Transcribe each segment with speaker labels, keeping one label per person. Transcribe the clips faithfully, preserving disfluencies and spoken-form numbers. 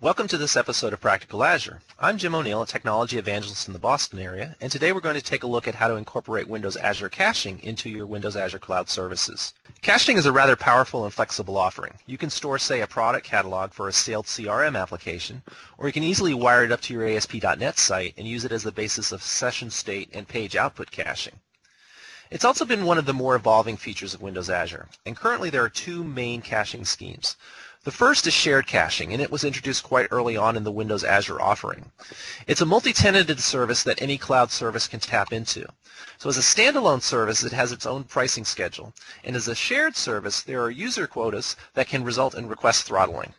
Speaker 1: Welcome to this episode of Practical Azure. I'm Jim O'Neill, a technology evangelist in the Boston area, and today we're going to take a look at how to incorporate Windows Azure caching into your Windows Azure Cloud Services. Caching is a rather powerful and flexible offering. You can store, say, a product catalog for a scaled C R M application, or you can easily wire it up to your A S P dot net site and use it as the basis of session state and page output caching. It's also been one of the more evolving features of Windows Azure, and currently there are two main caching schemes. The first is shared caching, and it was introduced quite early on in the Windows Azure offering. It's a multi-tenanted service that any cloud service can tap into. So as a standalone service, it has its own pricing schedule, and as a shared service, there are user quotas that can result in request throttling.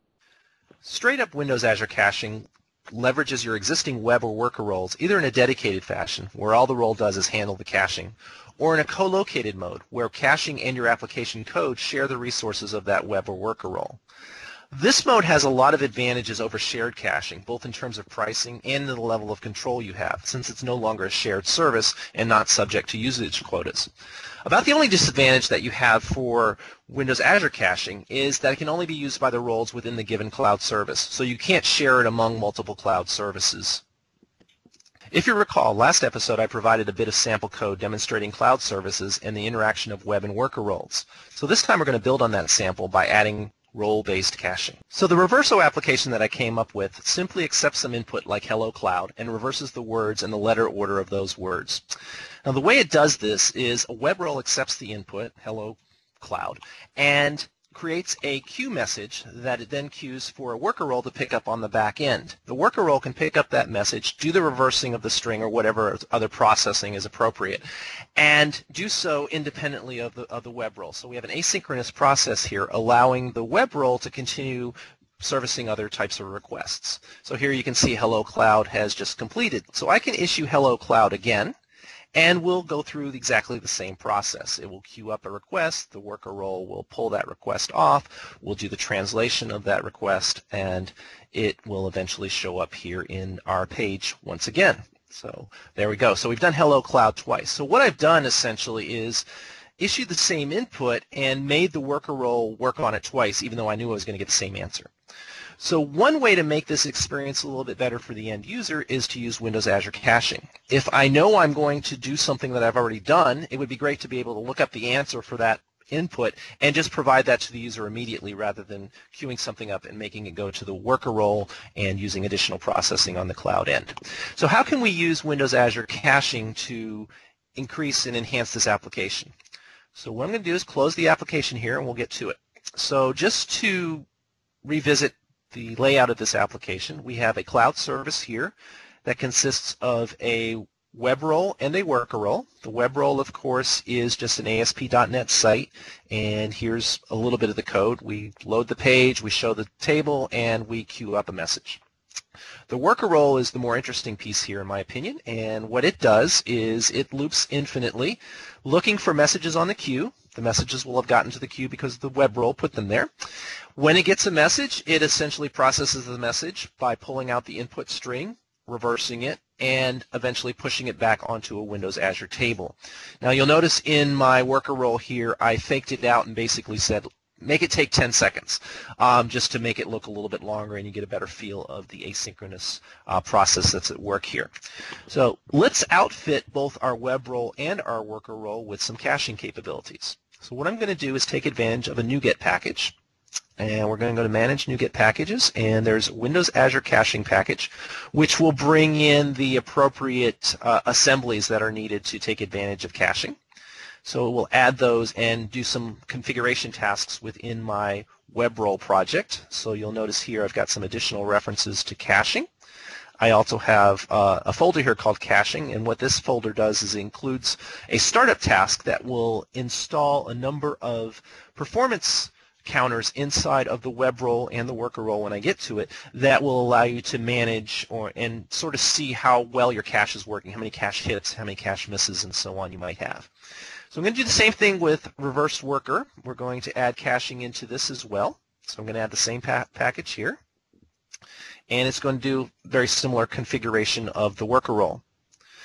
Speaker 1: Straight-up Windows Azure caching leverages your existing web or worker roles either in a dedicated fashion, where all the role does is handle the caching, or in a co-located mode, where caching and your application code share the resources of that web or worker role. This mode has a lot of advantages over shared caching, both in terms of pricing and the level of control you have, since it's no longer a shared service and not subject to usage quotas. About the only disadvantage that you have for Windows Azure caching is that it can only be used by the roles within the given cloud service, so you can't share it among multiple cloud services. If you recall, last episode I provided a bit of sample code demonstrating cloud services and the interaction of web and worker roles. So this time we're going to build on that sample by adding role-based caching. So the Reverso application that I came up with simply accepts some input like Hello Cloud and reverses the words and the letter order of those words. Now the way it does this is a web role accepts the input, Hello Cloud, and creates a queue message that it then queues for a worker role to pick up on the back end. The worker role can pick up that message, do the reversing of the string or whatever other processing is appropriate, and do so independently of the, of the web role. So we have an asynchronous process here allowing the web role to continue servicing other types of requests. So here you can see Hello Cloud has just completed. So I can issue Hello Cloud again, and we'll go through exactly the same process. It will queue up a request, the worker role will pull that request off, we'll do the translation of that request, and it will eventually show up here in our page once again. So there we go. So we've done Hello Cloud twice. So what I've done essentially is issued the same input and made the worker role work on it twice, even though I knew I was going to get the same answer. So one way to make this experience a little bit better for the end user is to use Windows Azure caching. If I know I'm going to do something that I've already done, it would be great to be able to look up the answer for that input and just provide that to the user immediately rather than queuing something up and making it go to the worker role and using additional processing on the cloud end. So how can we use Windows Azure caching to increase and enhance this application? So what I'm going to do is close the application here and we'll get to it. So just to revisit the layout of this application, we have a cloud service here that consists of a web role and a worker role. The web role, of course, is just an A S P dot net site, and here's a little bit of the code. We load the page, we show the table, and we queue up a message. The worker role is the more interesting piece here, in my opinion, and what it does is it loops infinitely, looking for messages on the queue. The messages will have gotten to the queue because the web role put them there. When it gets a message, it essentially processes the message by pulling out the input string, reversing it, and eventually pushing it back onto a Windows Azure table. Now you'll notice in my worker role here, I faked it out and basically said, make it take ten seconds, um, just to make it look a little bit longer and you get a better feel of the asynchronous uh, process that's at work here. So let's outfit both our web role and our worker role with some caching capabilities. So what I'm going to do is take advantage of a NuGet package, and we're going to go to Manage NuGet Packages, and there's Windows Azure Caching Package, which will bring in the appropriate uh, assemblies that are needed to take advantage of caching. So we'll add those and do some configuration tasks within my web role project. So you'll notice here I've got some additional references to caching. I also have uh, a folder here called caching, and what this folder does is it includes a startup task that will install a number of performance counters inside of the web role and the worker role when I get to it that will allow you to manage or and sort of see how well your cache is working, how many cache hits, how many cache misses, and so on you might have. So I'm going to do the same thing with reverse worker. We're going to add caching into this as well. So I'm going to add the same pa package here. And it's going to do very similar configuration of the worker role.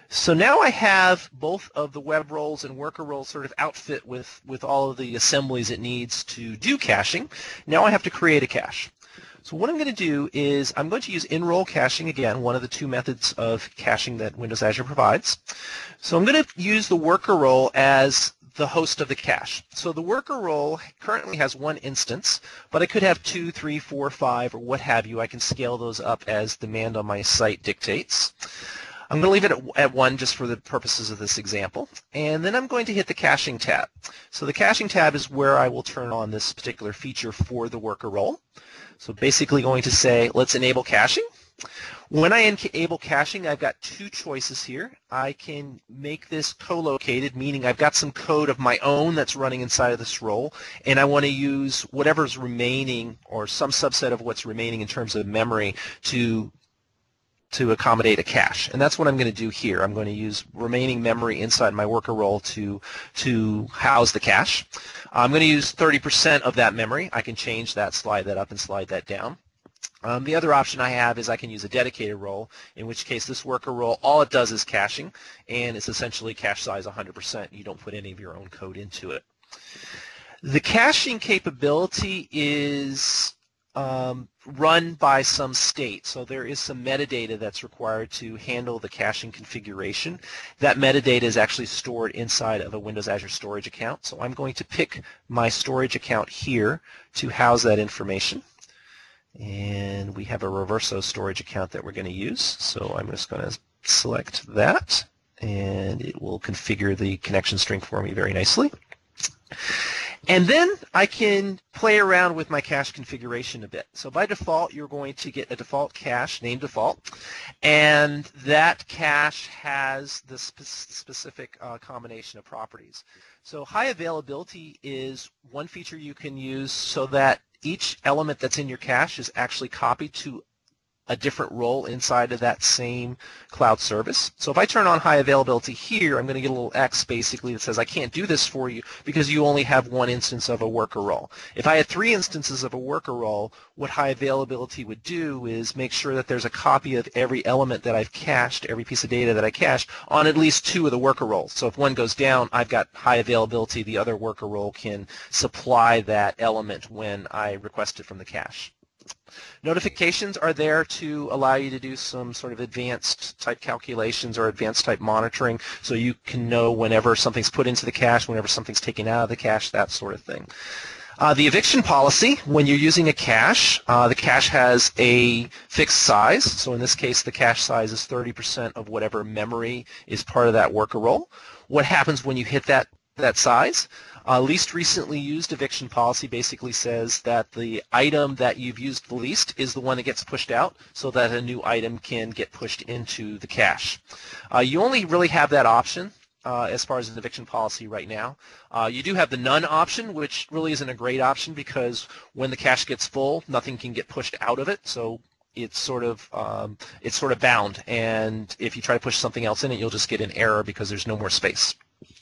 Speaker 1: So now I have both of the web roles and worker roles sort of outfit with, with all of the assemblies it needs to do caching. Now I have to create a cache. So what I'm going to do is I'm going to use in-role caching, again, one of the two methods of caching that Windows Azure provides. So I'm going to use the worker role as the host of the cache. So the worker role currently has one instance, but I could have two, three, four, five, or what have you. I can scale those up as demand on my site dictates. I'm going to leave it at, at one just for the purposes of this example, and then I'm going to hit the caching tab. So the caching tab is where I will turn on this particular feature for the worker role. So basically going to say, let's enable caching. When I enable caching, I've got two choices here. I can make this co-located, meaning I've got some code of my own that's running inside of this role, and I want to use whatever's remaining or some subset of what's remaining in terms of memory to to accommodate a cache. And that's what I'm going to do here. I'm going to use remaining memory inside my worker role to, to house the cache. I'm going to use thirty percent of that memory. I can change that, slide that up, and slide that down. Um, the other option I have is I can use a dedicated role, in which case this worker role, all it does is caching, and it's essentially cache size one hundred percent. You don't put any of your own code into it. The caching capability is Um, run by some state. So there is some metadata that's required to handle the caching configuration. That metadata is actually stored inside of a Windows Azure storage account. So I'm going to pick my storage account here to house that information. And we have a Reverso storage account that we're going to use. So I'm just going to select that, and it will configure the connection string for me very nicely. And then I can play around with my cache configuration a bit. So by default, you're going to get a default cache, named default, and that cache has the spe specific uh, combination of properties. So high availability is one feature you can use so that each element that's in your cache is actually copied to a different role inside of that same cloud service. So if I turn on high availability here, I'm going to get a little X basically that says I can't do this for you because you only have one instance of a worker role. If I had three instances of a worker role, what high availability would do is make sure that there's a copy of every element that I've cached, every piece of data that I cached, on at least two of the worker roles. So if one goes down, I've got high availability. The other worker role can supply that element when I request it from the cache. Notifications are there to allow you to do some sort of advanced type calculations or advanced type monitoring, so you can know whenever something's put into the cache, whenever something's taken out of the cache, that sort of thing. Uh, the eviction policy, when you're using a cache, uh, the cache has a fixed size. So in this case, the cache size is thirty percent of whatever memory is part of that worker role. What happens when you hit that, that size? Uh, least recently used eviction policy basically says that the item that you've used the least is the one that gets pushed out so that a new item can get pushed into the cache. Uh, you only really have that option uh, as far as an eviction policy right now. Uh, you do have the none option, which really isn't a great option because when the cache gets full, nothing can get pushed out of it. So it's sort of um, it's sort of bound, and if you try to push something else in it, you'll just get an error because there's no more space.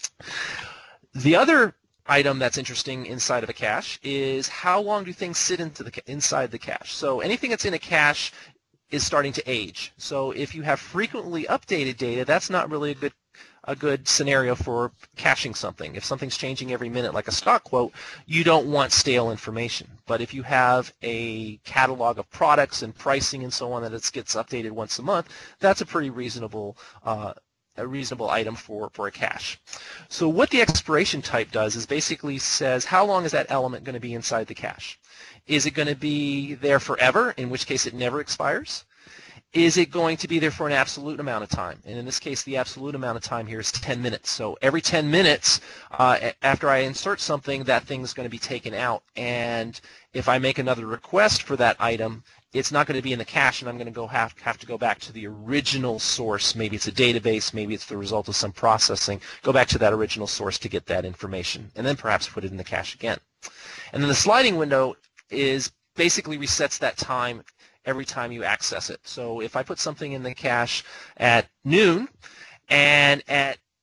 Speaker 1: The other item that's interesting inside of a cache is how long do things sit into the inside the cache. So anything that's in a cache is starting to age. So if you have frequently updated data, that's not really a good a good scenario for caching something. If something's changing every minute like a stock quote, you don't want stale information. But if you have a catalog of products and pricing and so on that it gets updated once a month, that's a pretty reasonable uh, a reasonable item for, for a cache. So what the expiration type does is basically says how long is that element going to be inside the cache? Is it going to be there forever, in which case it never expires? Is it going to be there for an absolute amount of time? And in this case, the absolute amount of time here is ten minutes. So every ten minutes, uh, after I insert something, that thing's going to be taken out. And if I make another request for that item, it's not going to be in the cache, and I'm going to go have, have to go back to the original source. Maybe it's a database, maybe it's the result of some processing. Go back to that original source to get that information, and then perhaps put it in the cache again. And then the sliding window is basically resets that time every time you access it. So if I put something in the cache at noon, and at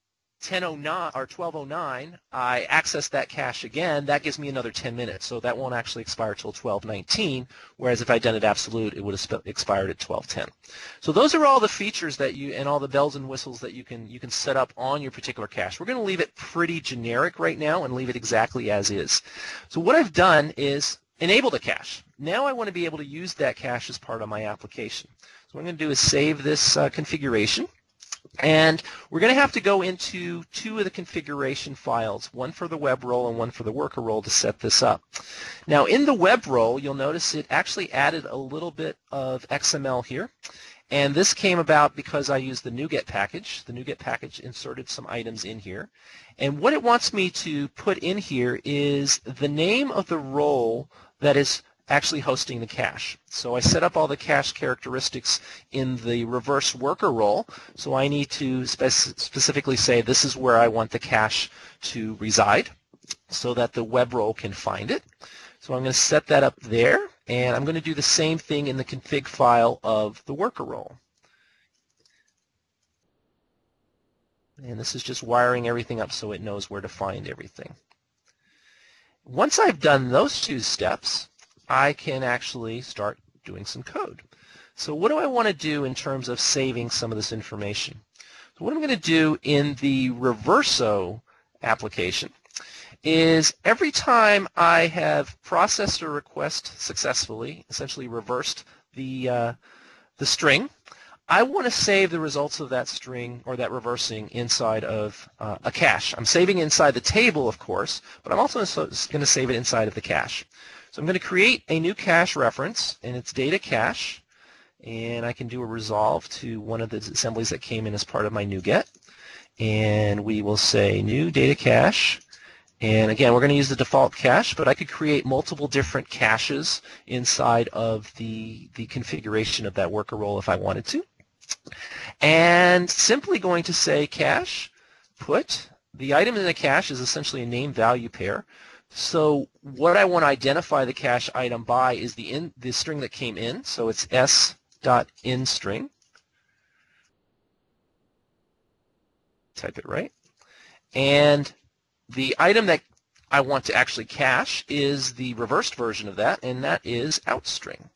Speaker 1: ten oh nine or twelve oh nine, I access that cache again, that gives me another ten minutes. So that won't actually expire till twelve nineteen, whereas if I'd done it absolute, it would have expired at twelve ten. So those are all the features that you and all the bells and whistles that you can you can set up on your particular cache. We're going to leave it pretty generic right now and leave it exactly as is. So what I've done is enabled a cache. Now I want to be able to use that cache as part of my application. So what I'm going to do is save this uh, configuration. And we're going to have to go into two of the configuration files, one for the web role and one for the worker role, to set this up. Now in the web role, you'll notice it actually added a little bit of X M L here. And this came about because I used the NuGet package. The NuGet package inserted some items in here. And what it wants me to put in here is the name of the role that is actually hosting the cache. So I set up all the cache characteristics in the reverse worker role. So I need to spec specifically say this is where I want the cache to reside so that the web role can find it. So I'm going to set that up there, and I'm going to do the same thing in the config file of the worker role. And this is just wiring everything up so it knows where to find everything. Once I've done those two steps, I can actually start doing some code. So what do I want to do in terms of saving some of this information? So what I'm going to do in the Reverso application is every time I have processed a request successfully, essentially reversed the, uh, the string, I want to save the results of that string or that reversing inside of uh, a cache. I'm saving inside the table, of course, but I'm also going to save it inside of the cache. So I'm going to create a new cache reference, and it's data cache, and I can do a resolve to one of the assemblies that came in as part of my NuGet, and we will say new data cache, and again we're going to use the default cache, but I could create multiple different caches inside of the, the configuration of that worker role if I wanted to, and simply going to say cache put, the item in the cache is essentially a name value pair. So what I want to identify the cache item by is the in the string that came in. So it's s.inString. Type it right. And the item that I want to actually cache is the reversed version of that, and that is outString.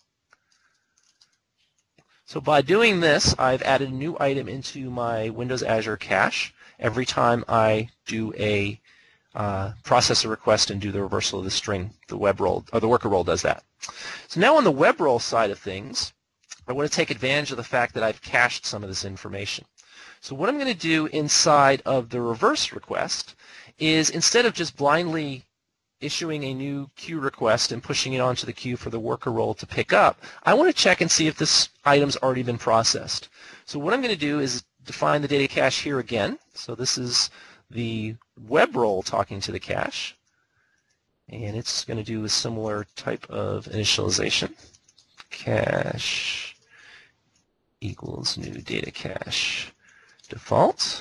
Speaker 1: So by doing this, I've added a new item into my Windows Azure cache every time I do a Uh, process a request and do the reversal of the string. The web role or the worker role does that. So now on the web role side of things, I want to take advantage of the fact that I've cached some of this information. So what I'm going to do inside of the reverse request is, instead of just blindly issuing a new queue request and pushing it onto the queue for the worker role to pick up, I want to check and see if this item's already been processed. So what I'm going to do is define the data cache here again. So this is the web role talking to the cache, and it's going to do a similar type of initialization. Cache equals new data cache default.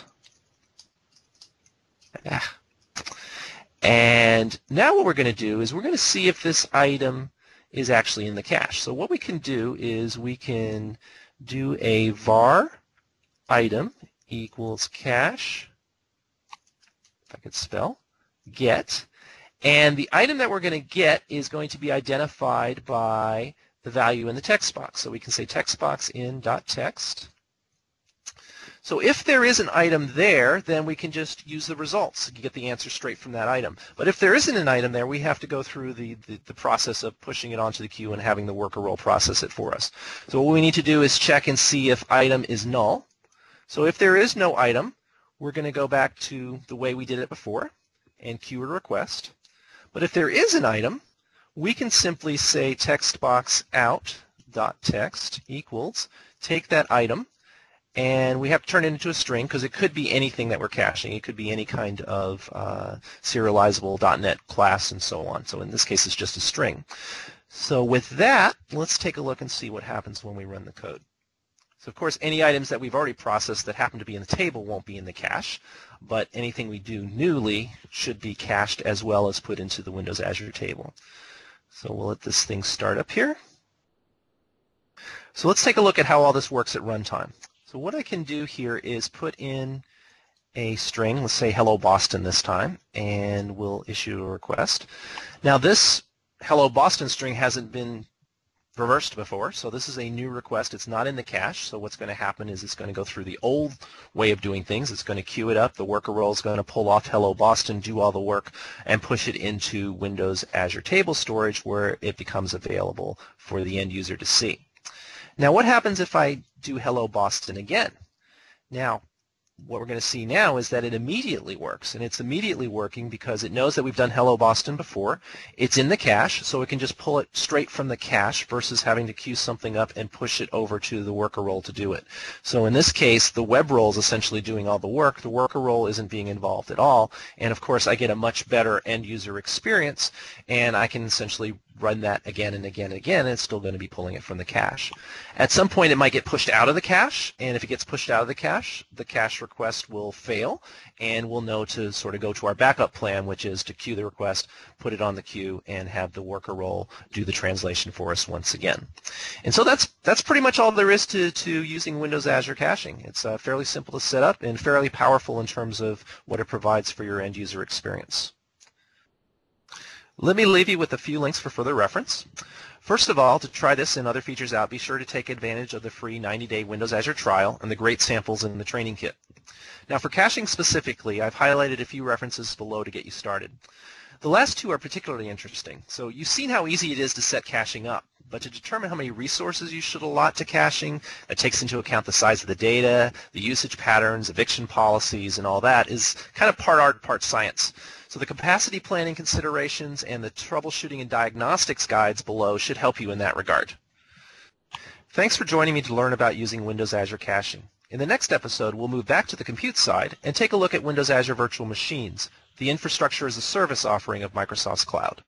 Speaker 1: Ah. And now what we're going to do is we're going to see if this item is actually in the cache. So what we can do is we can do a var item equals cache, if I could spell, get, and the item that we're going to get is going to be identified by the value in the text box. So we can say text box in dot text. So if there is an item there, then we can just use the results. You get the answer straight from that item. But if there isn't an item there, we have to go through the, the, the process of pushing it onto the queue and having the worker role process it for us. So what we need to do is check and see if item is null. So if there is no item, we're going to go back to the way we did it before and queue a request. But if there is an item, we can simply say text box out dot text equals, take that item, and we have to turn it into a string because it could be anything that we're caching. It could be any kind of uh, serializable dot net class and so on. So in this case, it's just a string. So with that, let's take a look and see what happens when we run the code. So of course, any items that we've already processed that happen to be in the table won't be in the cache, but anything we do newly should be cached as well as put into the Windows Azure table. So we'll let this thing start up here. So let's take a look at how all this works at runtime. So what I can do here is put in a string, let's say Hello Boston this time, and we'll issue a request. Now this Hello Boston string hasn't been reversed before, so this is a new request. It's not in the cache, so what's going to happen is it's going to go through the old way of doing things. It's going to queue it up. The worker role is going to pull off Hello Boston, do all the work, and push it into Windows Azure Table Storage where it becomes available for the end user to see. Now what happens if I do Hello Boston again? Now what we're going to see now is that it immediately works, and it's immediately working because it knows that we've done Hello Boston before. It's in the cache, so it can just pull it straight from the cache versus having to queue something up and push it over to the worker role to do it. So in this case, the web role is essentially doing all the work. The worker role isn't being involved at all, and of course I get a much better end user experience, and I can essentially run that again and again and again, and it's still going to be pulling it from the cache. At some point it might get pushed out of the cache, and if it gets pushed out of the cache, the cache request will fail, and we'll know to sort of go to our backup plan, which is to queue the request, put it on the queue, and have the worker role do the translation for us once again. And so that's that's pretty much all there is to, to using Windows Azure caching. It's uh, fairly simple to set up and fairly powerful in terms of what it provides for your end user experience. Let me leave you with a few links for further reference. First of all, to try this and other features out, be sure to take advantage of the free ninety day Windows Azure trial and the great samples in the training kit. Now for caching specifically, I've highlighted a few references below to get you started. The last two are particularly interesting. So you've seen how easy it is to set caching up, but to determine how many resources you should allot to caching, that takes into account the size of the data, the usage patterns, eviction policies, and all that is kind of part art, part science. So the capacity planning considerations and the troubleshooting and diagnostics guides below should help you in that regard. Thanks for joining me to learn about using Windows Azure caching. In the next episode, we'll move back to the compute side and take a look at Windows Azure Virtual Machines, the infrastructure as a service offering of Microsoft's cloud.